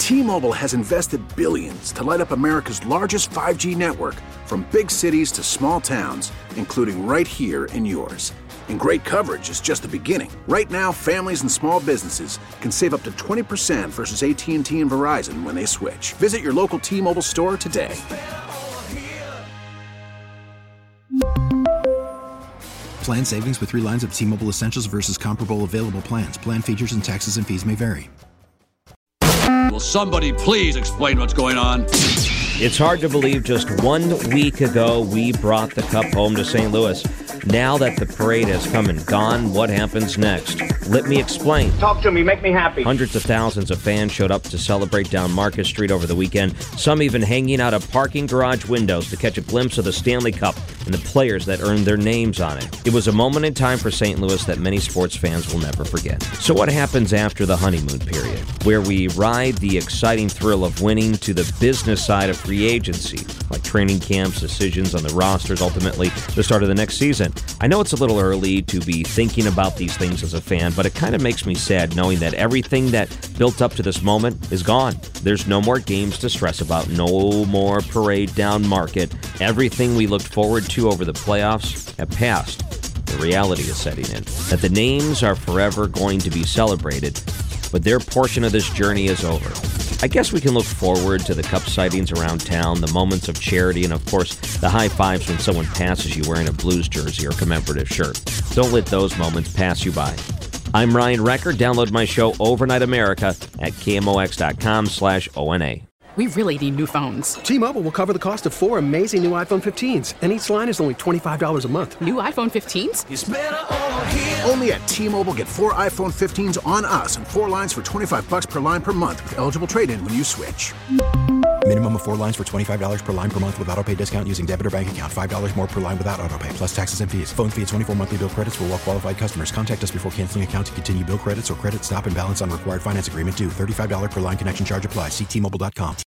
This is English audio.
T-Mobile has invested billions to light up America's largest 5G network, from big cities to small towns, including right here in yours. And great coverage is just the beginning. Right now, families and small businesses can save up to 20% versus AT&T and Verizon when they switch. Visit your local T-Mobile store today. Plan savings with 3 lines of T-Mobile Essentials versus comparable available plans. Plan features and taxes and fees may vary. Will somebody please explain what's going on? It's hard to believe just 1 week ago we brought the cup home to St. Louis. Now that the parade has come and gone, what happens next? Let me explain. Talk to me, make me happy. Hundreds of thousands of fans showed up to celebrate down Marcus Street over the weekend, some even hanging out of parking garage windows to catch a glimpse of the Stanley Cup and the players that earned their names on it. It was a moment in time for St. Louis that many sports fans will never forget. So what happens after the honeymoon period, where we ride the exciting thrill of winning to the business side of free agency, like training camps, decisions on the rosters, ultimately the start of the next season? I know it's a little early to be thinking about these things as a fan, but it kind of makes me sad knowing that everything that built up to this moment is gone. There's no more games to stress about, no more parade down Market. Everything we looked forward to over the playoffs have passed. The reality is setting in, that the names are forever going to be celebrated, but their portion of this journey is over. I guess we can look forward to the cup sightings around town, the moments of charity, and of course, the high fives when someone passes you wearing a Blues jersey or commemorative shirt. Don't let those moments pass you by. I'm Ryan Recker. Download my show Overnight America at KMOX.com/ONA. We really need new phones. T-Mobile will cover the cost of 4 amazing new iPhone 15s, and each line is only $25 a month. New iPhone 15s? It's better over here. Only at T-Mobile, get 4 iPhone 15s on us and 4 lines for $25 per line per month with eligible trade-in when you switch. Minimum of 4 lines for $25 per line per month with autopay discount using debit or bank account. $5 more per line without autopay, plus taxes and fees. Phone fee at 24 monthly bill credits for well-qualified customers. Contact us before canceling account to continue bill credits or credit stop and balance on required finance agreement due. $35 per line connection charge applies. See T-Mobile.com.